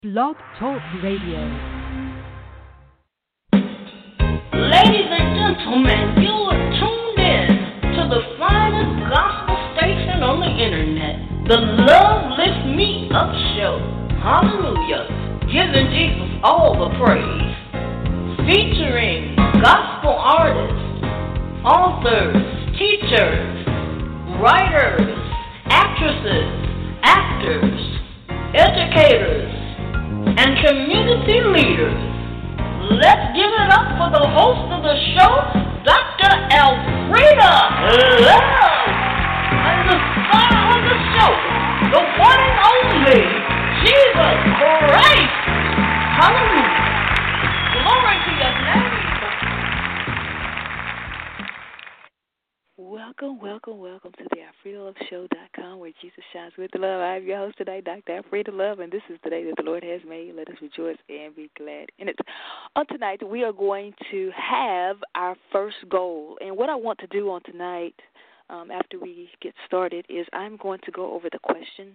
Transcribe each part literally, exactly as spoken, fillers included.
Blog Talk Radio. Ladies and gentlemen, you are tuned in to the finest gospel station on the internet, the Love Lift Me Up Show. Hallelujah. Giving Jesus all the praise. Featuring gospel artists, authors, teachers, writers, actresses, actors, educators, and community leaders. Let's give it up for the host of the show, Doctor Elfrida Love, and the star of the show, the one and only Jesus Christ. Hallelujah. Glory to your name. Welcome, welcome, welcome to the Alfreda Love Show dot com, where Jesus shines with love. I am your host today, Doctor Alfreda Love, and this is the day that the Lord has made. Let us rejoice and be glad in it. On tonight, we are going to have our first goal. And what I want to do on tonight, um, after we get started, is I'm going to go over the questions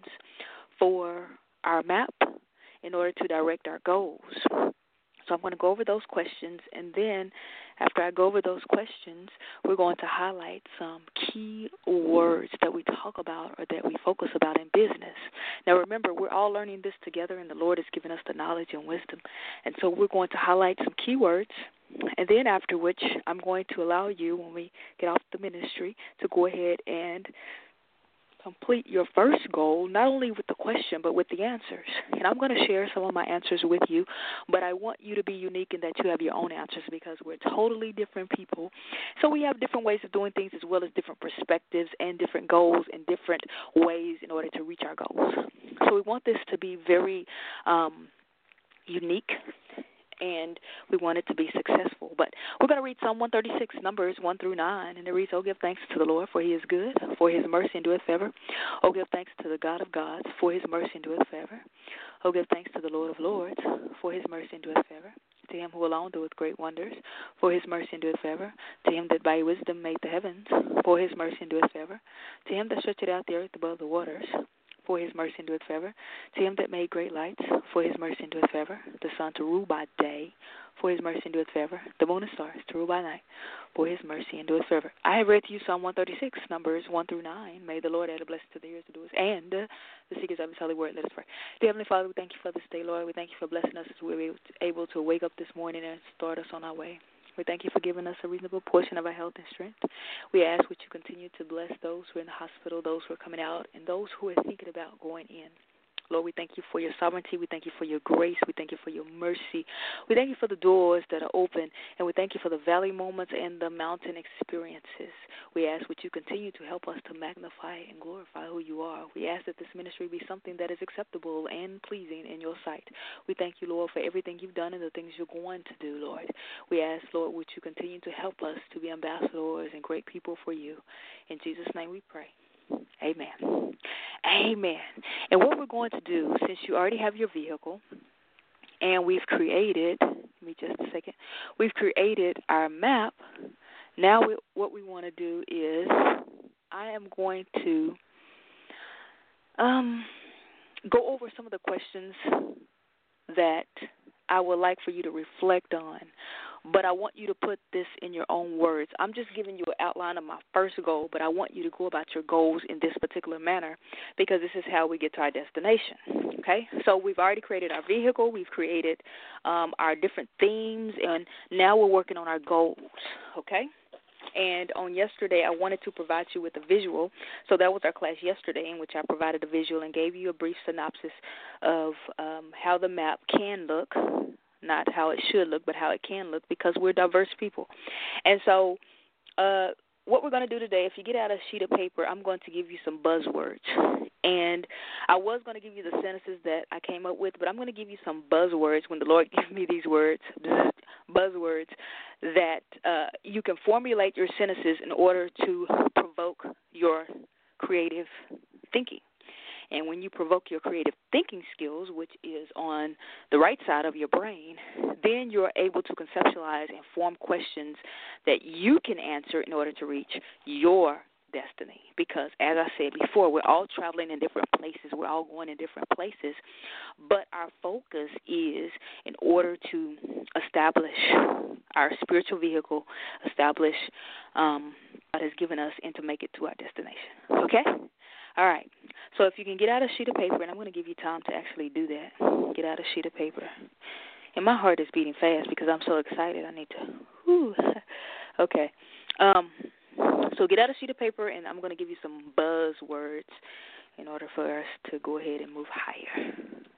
for our map in order to direct our goals. So I'm going to go over those questions, and then after I go over those questions, we're going to highlight some key words that we talk about or that we focus about in business. Now, remember, we're all learning this together, and the Lord has given us the knowledge and wisdom. And so we're going to highlight some key words, and then after which I'm going to allow you, when we get off the ministry, to go ahead and complete your first goal, not only with the question, but with the answers. And I'm going to share some of my answers with you, but I want you to be unique in that you have your own answers, because we're totally different people. So we have different ways of doing things, as well as different perspectives and different goals and different ways in order to reach our goals. So we want this to be very um, unique, and we want it to be successful. But we're going to read Psalm one thirty-six, Numbers one through nine, and it reads, "Oh, give thanks to the Lord, for he is good, for his mercy endureth forever. Oh, give thanks to the God of gods, for his mercy endureth forever. Oh, give thanks to the Lord of lords, for his mercy endureth forever. To him who alone doeth great wonders, for his mercy endureth forever. To him that by wisdom made the heavens, for his mercy endureth forever. To him that stretcheth out the earth above the waters, for his mercy endureth forever. To him that made great lights, for his mercy endureth forever. The sun to rule by day, for his mercy endureth forever. The moon and stars to rule by night, for his mercy endureth forever." I have read to you Psalm one thirty-six, Numbers one through nine. May the Lord add a blessing to the ears of the doers and uh, the seekers of his holy word. Let us pray. Dear Heavenly Father, we thank you for this day, Lord. We thank you for blessing us as we were able to wake up this morning and start us on our way. We thank you for giving us a reasonable portion of our health and strength. We ask that you continue to bless those who are in the hospital, those who are coming out, and those who are thinking about going in. Lord, we thank you for your sovereignty. We thank you for your grace. We thank you for your mercy. We thank you for the doors that are open, and we thank you for the valley moments and the mountain experiences. We ask that you continue to help us to magnify and glorify who you are. We ask that this ministry be something that is acceptable and pleasing in your sight. We thank you, Lord, for everything you've done and the things you're going to do, Lord. We ask, Lord, would you continue to help us to be ambassadors and great people for you. In Jesus' name we pray. Amen. Amen. And what we're going to do, since you already have your vehicle, and we've created, let me just a second, we've created our map. Now we, what we want to do is I am going to um, go over some of the questions that I would like for you to reflect on. But I want you to put this in your own words. I'm just giving you an outline of my first goal, but I want you to go about your goals in this particular manner, because this is how we get to our destination, okay? So we've already created our vehicle. We've created um, our different themes, and now we're working on our goals, okay? And on yesterday, I wanted to provide you with a visual. So that was our class yesterday, in which I provided a visual and gave you a brief synopsis of um, how the map can look. Not how it should look, but how it can look, because we're diverse people. And so uh, what we're going to do today, if you get out a sheet of paper, I'm going to give you some buzzwords. And I was going to give you the sentences that I came up with, but I'm going to give you some buzzwords when the Lord gives me these words, buzzwords, that uh, you can formulate your sentences in order to provoke your creative thinking. And when you provoke your creative thinking skills, which is on the right side of your brain, then you're able to conceptualize and form questions that you can answer in order to reach your destiny. Because, as I said before, we're all traveling in different places. We're all going in different places. But our focus is in order to establish our spiritual vehicle, establish um, what has given us, and to make it to our destination. Okay? All right. So if you can get out a sheet of paper, and I'm going to give you time to actually do that. Get out a sheet of paper. And my heart is beating fast because I'm so excited. I need to. Whew. Okay. Um, so get out a sheet of paper, and I'm going to give you some buzzwords in order for us to go ahead and move higher.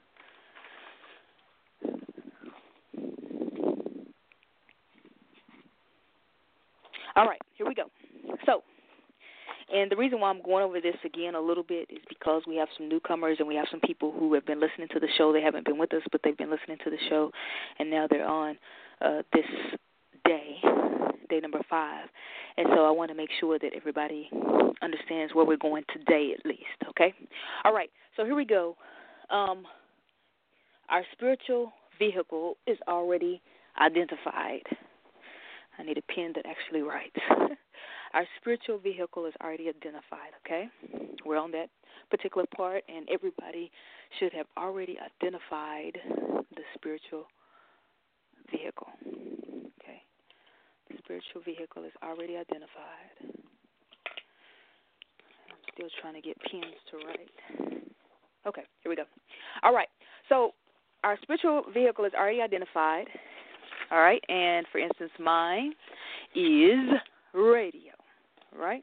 All right, here we go. So, and the reason why I'm going over this again a little bit is because we have some newcomers and we have some people who have been listening to the show. They haven't been with us, but they've been listening to the show, and now they're on uh, this day, day number five. And so I want to make sure that everybody understands where we're going today at least, okay? All right, so here we go. Um, our spiritual vehicle is already identified. I need a pen that actually writes. Our spiritual vehicle is already identified, okay? We're on that particular part, and everybody should have already identified the spiritual vehicle, okay? The spiritual vehicle is already identified. I'm still trying to get pens to write. Okay, here we go. All right, so our spiritual vehicle is already identified, all right? And, for instance, mine is radio. Right?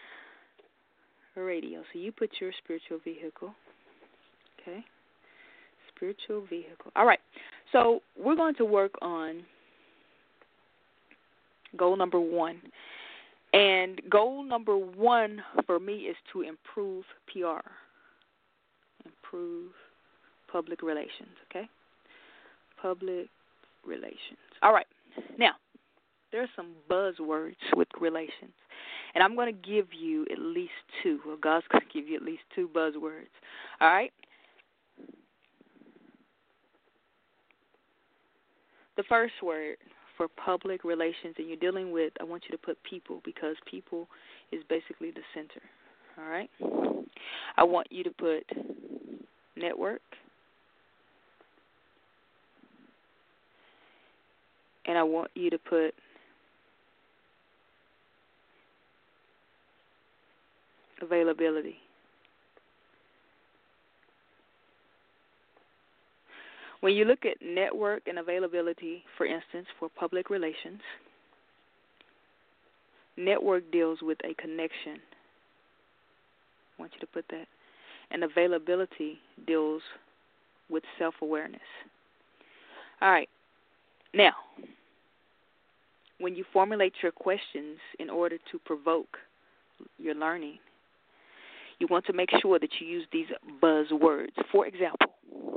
Radio. So you put your spiritual vehicle. Okay? Spiritual vehicle. All right. So we're going to work on goal number one. And goal number one for me is to improve P R. Improve public relations. Okay? Public relations. All right. Now, there are some buzzwords with relations. And I'm going to give you at least two. Well, God's going to give you at least two buzzwords. All right? The first word for public relations, and you're dealing with, I want you to put people, because people is basically the center. All right? I want you to put network. And I want you to put availability. When you look at network and availability, for instance, for public relations, network deals with a connection. I want you to put that. And availability deals with self-awareness. All right. Now, when you formulate your questions in order to provoke your learning, you want to make sure that you use these buzzwords. For example,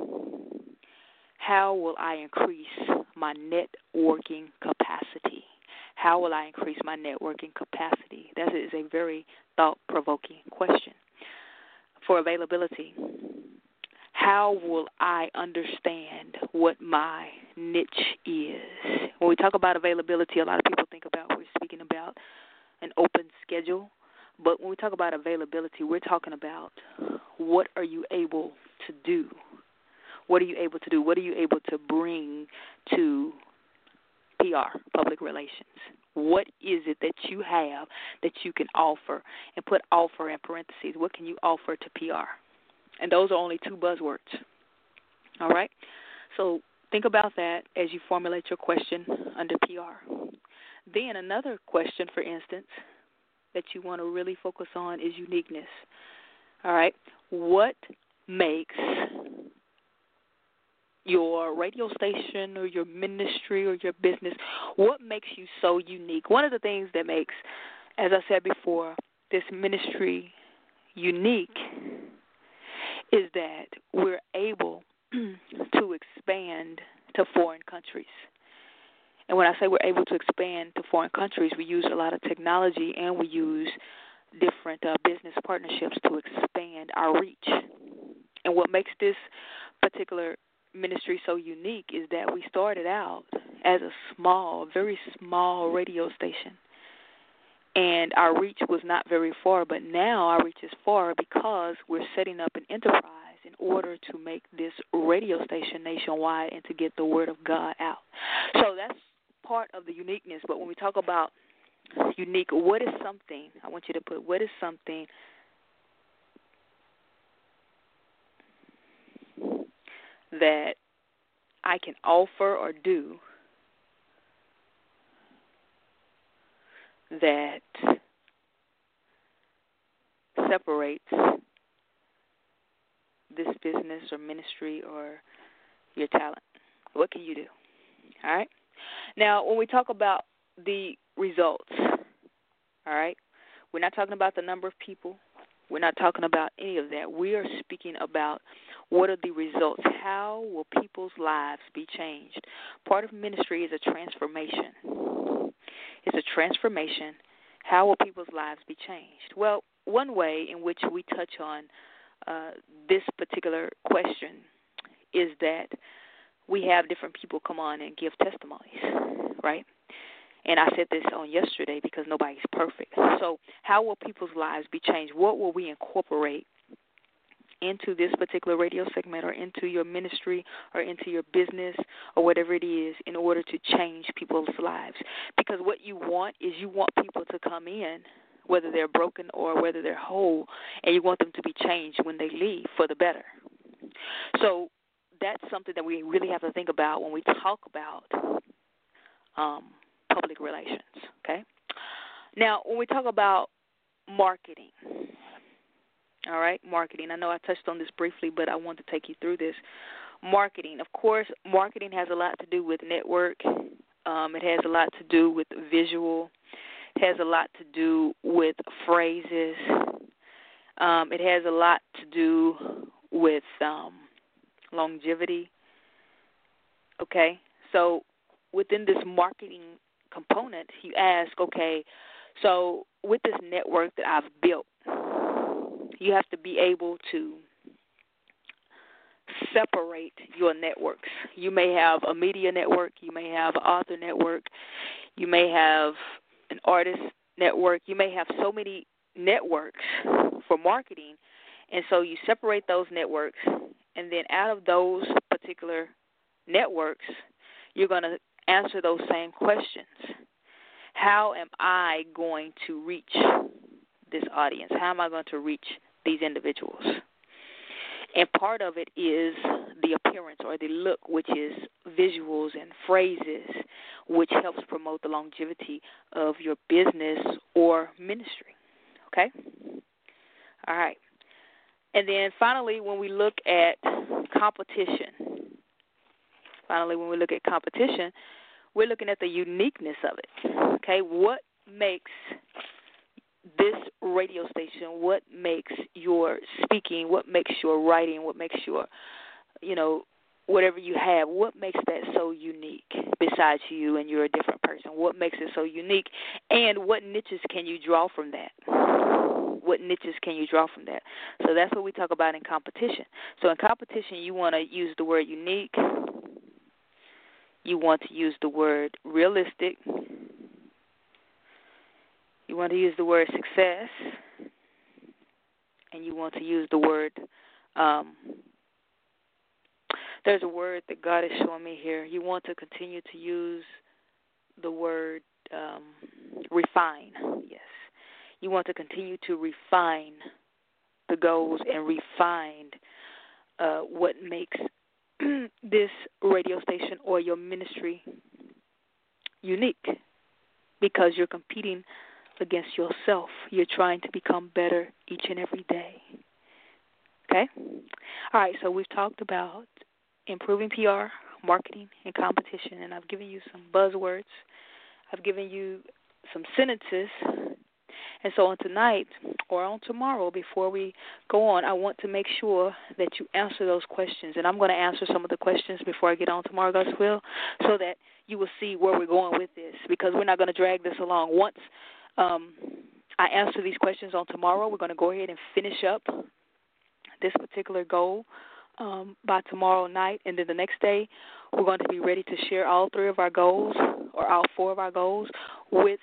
how will I increase my networking capacity? How will I increase my networking capacity? That is a very thought-provoking question. For availability, how will I understand what my niche is? When we talk about availability, a lot of people think about, we're speaking about an open schedule. But when we talk about availability, we're talking about what are you able to do? What are you able to do? What are you able to bring to P R, public relations? What is it that you have that you can offer? And put offer in parentheses. What can you offer to P R? And those are only two buzzwords. All right? So think about that as you formulate your question under P R. Then another question, for instance, that you want to really focus on is uniqueness. All right? What makes your radio station or your ministry or your business, what makes you so unique? One of the things that makes, as I said before, this ministry unique is that we're able to expand to foreign countries. And when I say we're able to expand to foreign countries, we use a lot of technology and we use different uh, business partnerships to expand our reach. And what makes this particular ministry so unique is that we started out as a small, very small radio station. and our reach was not very far, but now our reach is far because we're setting up an enterprise in order to make this radio station nationwide and to get the word of God out. So that's part of the uniqueness. But when we talk about unique, what is something, I want you to put, what is something that I can offer or do that separates this business or ministry or your talent? What can you do? All right? Now, when we talk about the results, all right, we're not talking about the number of people. We're not talking about any of that. We are speaking about what are the results. How will people's lives be changed? Part of ministry is a transformation. It's a transformation. How will people's lives be changed? Well, one way in which we touch on uh, this particular question is that we have different people come on and give testimonies, right? And I said this on yesterday because nobody's perfect. So how will people's lives be changed? What will we incorporate into this particular radio segment or into your ministry or into your business or whatever it is in order to change people's lives? Because what you want is you want people to come in, whether they're broken or whether they're whole, and you want them to be changed when they leave for the better. So that's something that we really have to think about when we talk about um, public relations, okay? Now, when we talk about marketing, all right, marketing. I know I touched on this briefly, but I want to take you through this. Marketing, of course, marketing has a lot to do with network. Um, it has a lot to do with visual. It has a lot to do with phrases. Um, it has a lot to do with um, longevity. Okay, so within this marketing component, you ask, okay, so with this network that I've built, you have to be able to separate your networks. You may have a media network. You may have an author network. You may have an artist network. You may have so many networks for marketing. And so you separate those networks, and then out of those particular networks, you're going to answer those same questions. How am I going to reach this audience? How am I going to reach these individuals? And part of it is the appearance or the look, which is visuals and phrases, which helps promote the longevity of your business or ministry. Okay? All right. And then finally, when we look at competition, finally, when we look at competition, we're looking at the uniqueness of it. Okay? What makes this radio station, what makes your speaking, what makes your writing, what makes your, you know, whatever you have, what makes that so unique besides you and you're a different person? What makes it so unique? And what niches can you draw from that? What niches can you draw from that? So that's what we talk about in competition. So in competition, you want to use the word unique. You want to use the word realistic. You want to use the word success, and you want to use the word, um, there's a word that God is showing me here. You want to continue to use the word um, refine, yes. You want to continue to refine the goals and refine uh, what makes this radio station or your ministry unique, because you're competing against yourself. You're trying to become better each and every day. Okay? All right, so we've talked about improving P R, marketing, and competition, and I've given you some buzzwords. I've given you some sentences. And so on tonight or on tomorrow, before we go on, I want to make sure that you answer those questions. And I'm going to answer some of the questions before I get on tomorrow, God's will, so that you will see where we're going with this, because we're not going to drag this along. Once um, I answer these questions on tomorrow, we're going to go ahead and finish up this particular goal um, by tomorrow night. And then the next day, we're going to be ready to share all three of our goals or all four of our goals with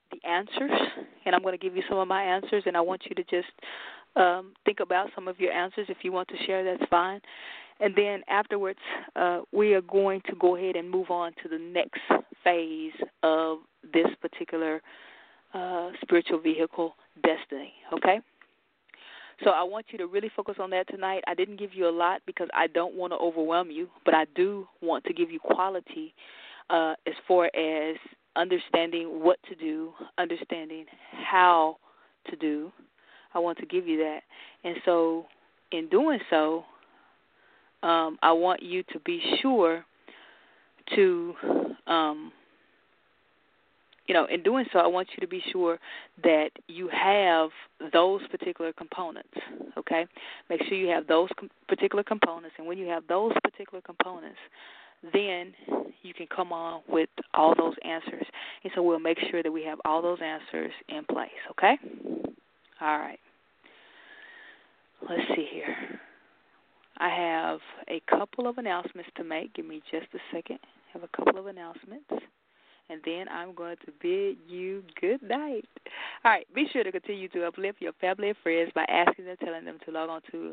the answers, and I'm going to give you some of my answers, and I want you to just um, think about some of your answers. If you want to share, that's fine. And then afterwards, uh, we are going to go ahead and move on to the next phase of this particular uh, spiritual vehicle destiny, okay? So I want you to really focus on that tonight. I didn't give you a lot because I don't want to overwhelm you, but I do want to give you quality uh, as far as understanding what to do, understanding how to do. I want to give you that. And so in doing so, um, I want you to be sure to, um, you know, in doing so, I want you to be sure that you have those particular components, okay? Make sure you have those com- particular components, and when you have those particular components, then you can come on with all those answers. And so we'll make sure that we have all those answers in place, okay? All right. Let's see here. I have a couple of announcements to make. Give me just a second. I have a couple of announcements, and then I'm going to bid you good night. All right. Be sure to continue to uplift your family and friends by asking and telling them to log on to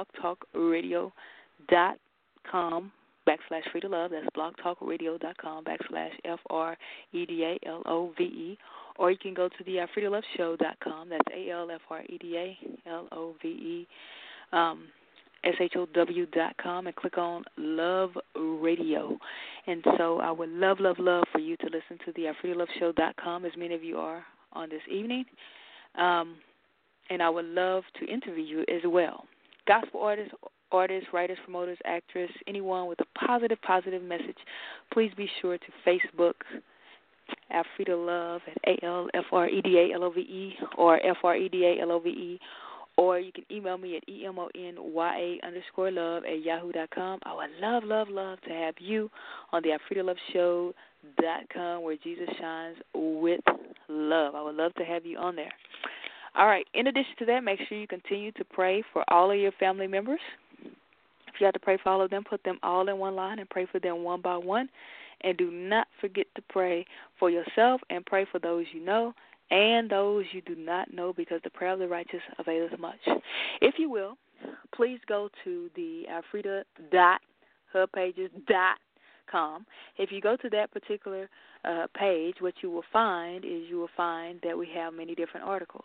blogtalkradio.com backslash free to love. That's blogtalkradio.com backslash F R E D A L O V E. Or you can go to the uh, free to love show dot com. That's A L F R E D A L O V E. Um, S H O W dot com and click on Love Radio. And so I would love, love, love for you to listen to the uh, free to love show dot com, as many of you are on this evening. Um, and I would love to interview you as well. Gospel artists, artists, writers, promoters, actors, anyone with a positive, positive message, please be sure to Facebook Afrida Love at A L F R E D A L O V E or F R E D A L O V E. Or you can email me at E M O N Y A underscore love at yahoo dot com. I would love, love, love to have you on the Afrida Love Show dot com, where Jesus shines with love. I would love to have you on there. All right. In addition to that, make sure you continue to pray for all of your family members. If you have to pray for all of them, put them all in one line and pray for them one by one. And do not forget to pray for yourself and pray for those you know and those you do not know, because the prayer of the righteous availeth much. If you will, please go to the Afrida dot hubpages dot com. If you go to that particular uh, page, what you will find is you will find that we have many different articles.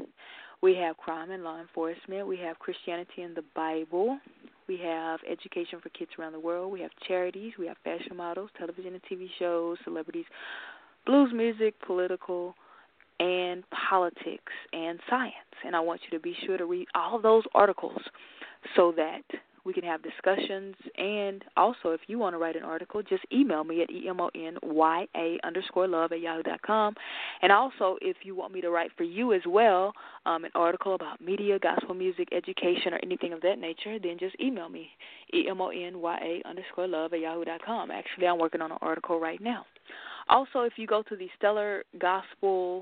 We have crime and law enforcement. We have Christianity and the Bible. We have education for kids around the world. We have charities. We have fashion models, television and T V shows, celebrities, blues music, political, and politics and science. And I want you to be sure to read all those articles so that we can have discussions. And also, if you want to write an article, just email me at E M O N Y A underscore love at yahoo dot com. And also, if you want me to write for you as well, um, an article about media, gospel music, education, or anything of that nature, then just email me, E M O N Y A underscore love at yahoo dot com. Actually, I'm working on an article right now. Also, if you go to the Stellar Gospel,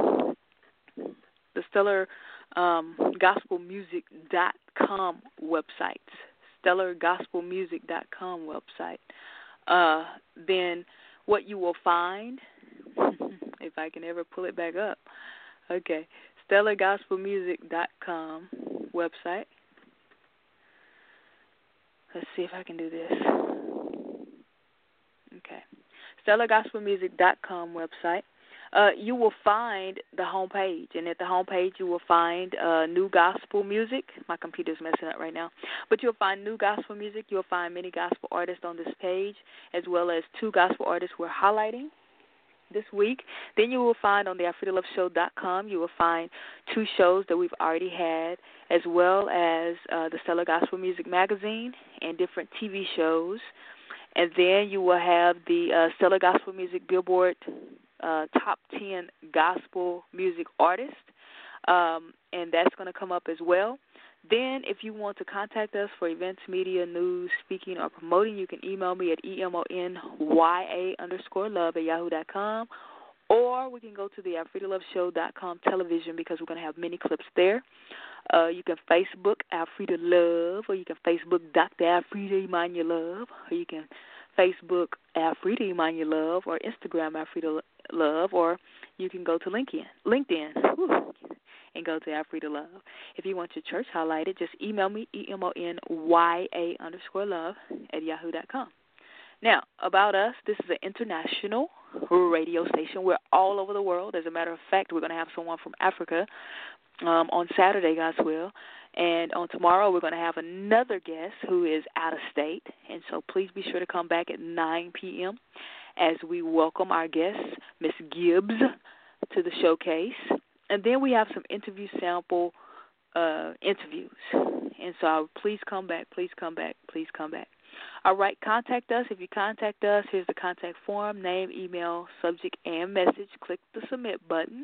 the Stellar um, Gospel Music dot com website, Stellar Gospel Music dot com website, uh, then what you will find, if I can ever pull it back up, okay, Stellar Gospel Music dot com website. Let's see if I can do this. Okay. Stellar Gospel Music dot com website. Uh, you will find the home page, and at the home page you will find uh, new gospel music. My computer's messing up right now. But you'll find new gospel music. You'll find many gospel artists on this page, as well as two gospel artists we're highlighting this week. Then you will find on the Afrida Love Show dot com, you will find two shows that we've already had, as well as uh, the Stellar Gospel Music Magazine and different T V shows. And then you will have the uh, Stellar Gospel Music Billboard uh, Top ten Gospel Music Artists, um, and that's going to come up as well. Then if you want to contact us for events, media, news, speaking, or promoting, you can email me at E M O N Y A underscore love at yahoo dot com, or we can go to the Afrida Love Show dot com television, because we're going to have many clips there. Uh, you can Facebook Afrida Love, or you can Facebook Doctor Afrida Emmanuel Love, or you can Facebook, Afrida Imanya Love, or Instagram, Afrida Love, or you can go to LinkedIn, LinkedIn, whew, and go to Afrida Love. If you want your church highlighted, just email me, E M O N Y A underscore love at yahoo dot com. Now, about us, this is an international radio station. We're all over the world. As a matter of fact, we're going to have someone from Africa um, on Saturday, God's will. And on tomorrow, we're going to have another guest who is out of state. And so please be sure to come back at nine p.m. as we welcome our guest, Miss Gibbs, to the showcase. And then we have some interview sample uh, interviews. And so please come back, please come back, please come back. All right, contact us. If you contact us, here's the contact form, name, email, subject, and message. Click the submit button.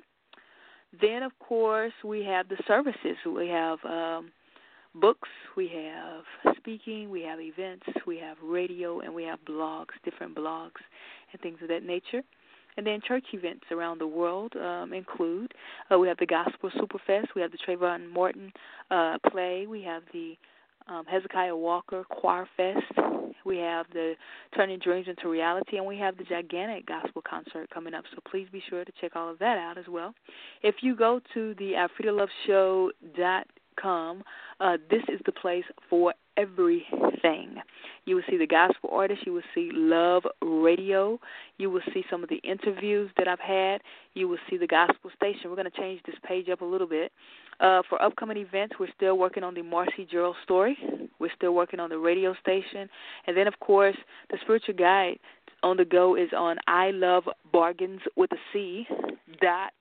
Then, of course, we have the services. We have um, books, we have speaking, we have events, we have radio, and we have blogs, different blogs and things of that nature. And then church events around the world um, include, uh, we have the Gospel Superfest, we have the Trayvon Morton uh, play, we have the um, Hezekiah Walker Choir Fest, we have the Turning Dreams into Reality, and we have the gigantic gospel concert coming up. So please be sure to check all of that out as well. If you go to the Afrida Love Show dot com, uh, this is the place for everything. You will see the gospel artists. You will see Love Radio. You will see some of the interviews that I've had. You will see the gospel station. We're going to change this page up a little bit. Uh, for upcoming events, we're still working on the Marcy Gerald story. We're still working on the radio station. And then, of course, the spiritual guide on the go is on I Love Bargains with a C dot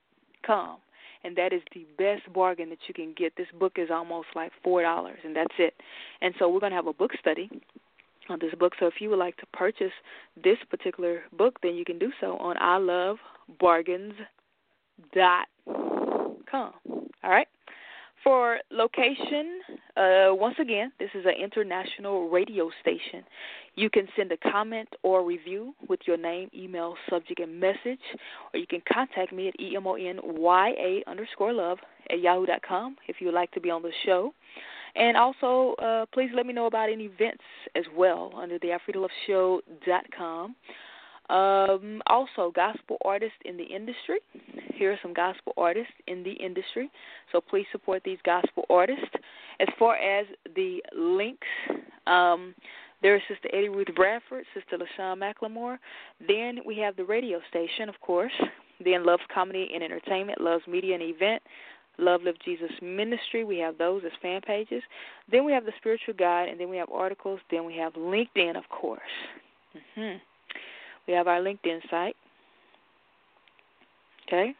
com. And that is the best bargain that you can get. This book is almost like four dollars, and that's it. And so we're going to have a book study on this book. So if you would like to purchase this particular book, then you can do so on I Love Bargains dot com. All right? For location, uh, once again, this is an international radio station. You can send a comment or review with your name, email, subject, and message, or you can contact me at E M O N Y A underscore love at yahoo dot com if you would like to be on the show. And also, uh, please let me know about any events as well under the Afrida Love Show dot com. Um, also, gospel artists in the industry. Here are some gospel artists in the industry, so please support these gospel artists. As far as the links, um, there is Sister Eddie Ruth Bradford, Sister LaShawn McLemore. Then we have the radio station, of course. Then Love's Comedy and Entertainment, Love's Media and Event, Love Live Jesus Ministry. We have those as fan pages. Then we have the Spiritual Guide, and then we have articles. Then we have LinkedIn, of course. Mm-hmm. We have our LinkedIn site. Okay.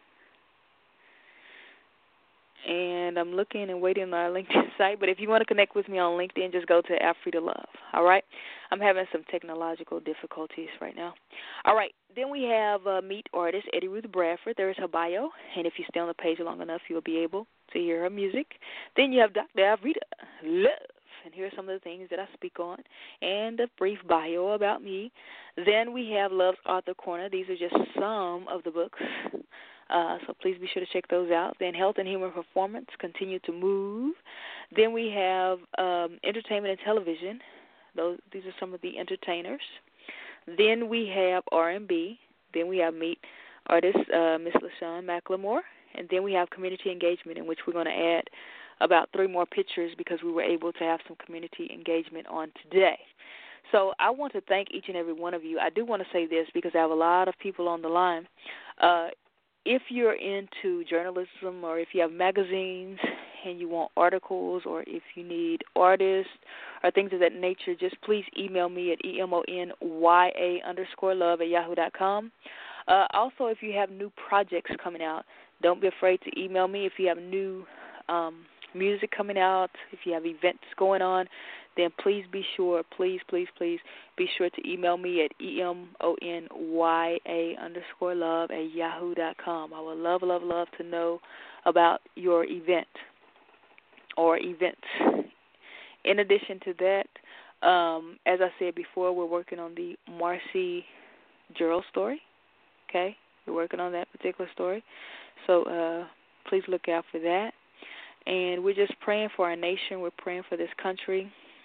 And I'm looking and waiting on our LinkedIn site. But if you want to connect with me on LinkedIn, just go to Afrida Love. All right? I'm having some technological difficulties right now. All right. Then we have uh, Meet Artist Eddie Ruth Bradford. There is her bio. And if you stay on the page long enough, you'll be able to hear her music. Then you have Doctor Afrida Love. And here are some of the things that I speak on, and a brief bio about me. Then we have Love's Author Corner. These are just some of the books, uh, so please be sure to check those out. Then Health and Human Performance, Continue to Move. Then we have um, Entertainment and Television. Those These are some of the entertainers. Then we have R and B. Then we have Meet Artist uh, Miss LaShawn McLemore. And then we have Community Engagement, in which we're going to add about three more pictures because we were able to have some community engagement on today. So I want to thank each and every one of you. I do want to say this because I have a lot of people on the line. Uh, if you're into journalism or if you have magazines and you want articles or if you need artists or things of that nature, just please email me at E M O N Y A underscore love at yahoo dot com. Uh, also, if you have new projects coming out, don't be afraid to email me. If you have new um, music coming out, if you have events going on, then please be sure, please, please, please be sure to email me at E M O N Y A underscore love at yahoo dot com. I would love, love, love to know about your event or events. In addition to that, um, as I said before, we're working on the Marcy Gerald story, okay? We're working on that particular story. So uh, please look out for that. And we're just praying for our nation. We're praying for this country.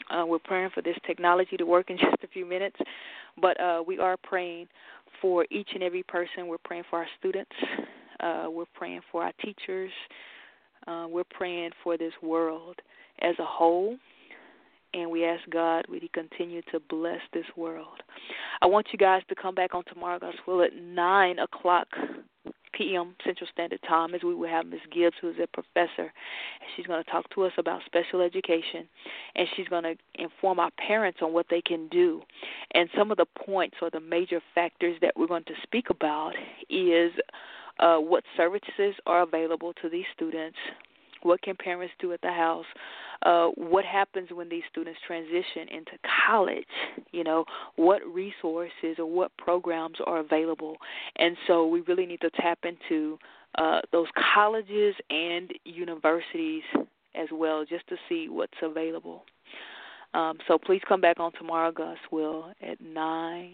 Uh, we're praying for this technology to work in just a few minutes, but uh, we are praying for each and every person. We're praying for our students. Uh, we're praying for our teachers. Uh, we're praying for this world as a whole, and we ask God would He continue to bless this world. I want you guys to come back on tomorrow, God's will, at nine o'clock p.m. Central Standard Time, as we will have Miz Gibbs, who is a professor, and she's going to talk to us about special education, and she's going to inform our parents on what they can do. And some of the points or the major factors that we're going to speak about is uh, what services are available to these students, what can parents do at the house, uh, what happens when these students transition into college, you know, what resources or what programs are available. And so we really need to tap into uh, those colleges and universities as well, just to see what's available. Um, so please come back on tomorrow, God's will, at nine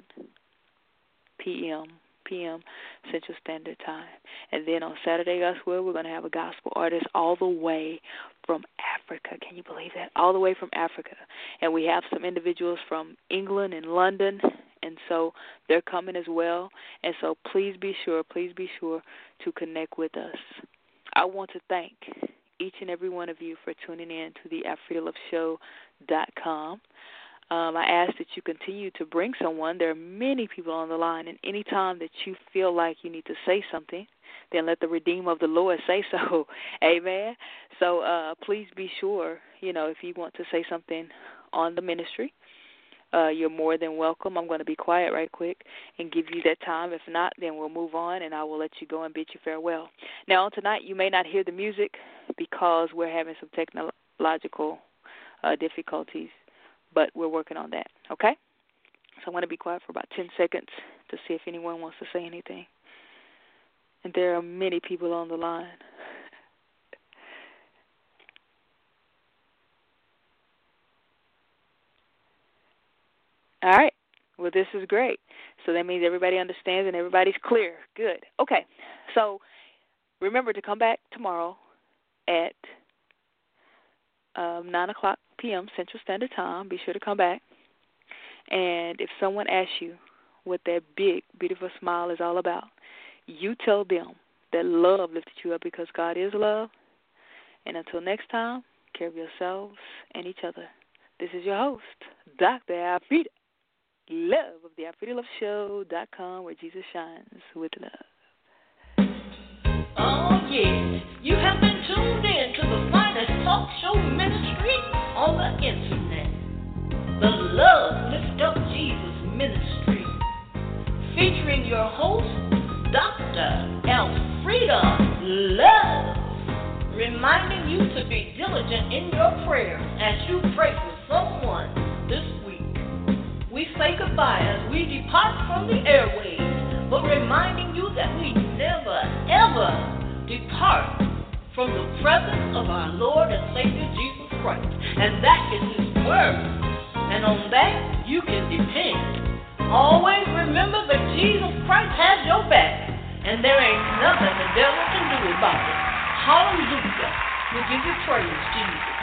p.m. p.m. Central Standard Time. And then on Saturday, God's will, we're going to have a gospel artist all the way from Africa. Can you believe that? All the way from Africa. And we have some individuals from England and London, and so they're coming as well. And so please be sure, please be sure to connect with us. I want to thank each and every one of you for tuning in to the Afrida Love Show dot com. Um, I ask that you continue to bring someone. There are many people on the line, and any time that you feel like you need to say something, then let the Redeemer of the Lord say so. Amen. So uh, please be sure, you know, if you want to say something on the ministry, uh, you're more than welcome. I'm going to be quiet right quick and give you that time. If not, then we'll move on, and I will let you go and bid you farewell. Now, on tonight, you may not hear the music because we're having some technological uh, difficulties, but we're working on that, okay? So I'm going to be quiet for about ten seconds to see if anyone wants to say anything. And there are many people on the line. All right. Well, this is great. So that means everybody understands and everybody's clear. Good. Okay. So remember to come back tomorrow at um, nine o'clock p.m. Central Standard Time. Be sure to come back. And if someone asks you what that big, beautiful smile is all about, you tell them that love lifted you up because God is love. And until next time, care of yourselves and each other. This is your host, Doctor Afrida Love of the Afrida Love Show dot com, where Jesus shines with love. Oh, yeah. You have been tuned in to the finest talk show ministry on the internet. The Love Lift Up Jesus Ministry. Featuring your host, Doctor Afrida Love. Reminding you to be diligent in your prayers as you pray for someone this week. We say goodbye as we depart from the airwaves, but reminding you that we never, ever depart from the presence of our Lord and Savior Jesus Christ. And that is His Word. And on that, you can depend. Always remember that Jesus Christ has your back, and there ain't nothing the devil can do about it. Hallelujah. We give you praise, Jesus.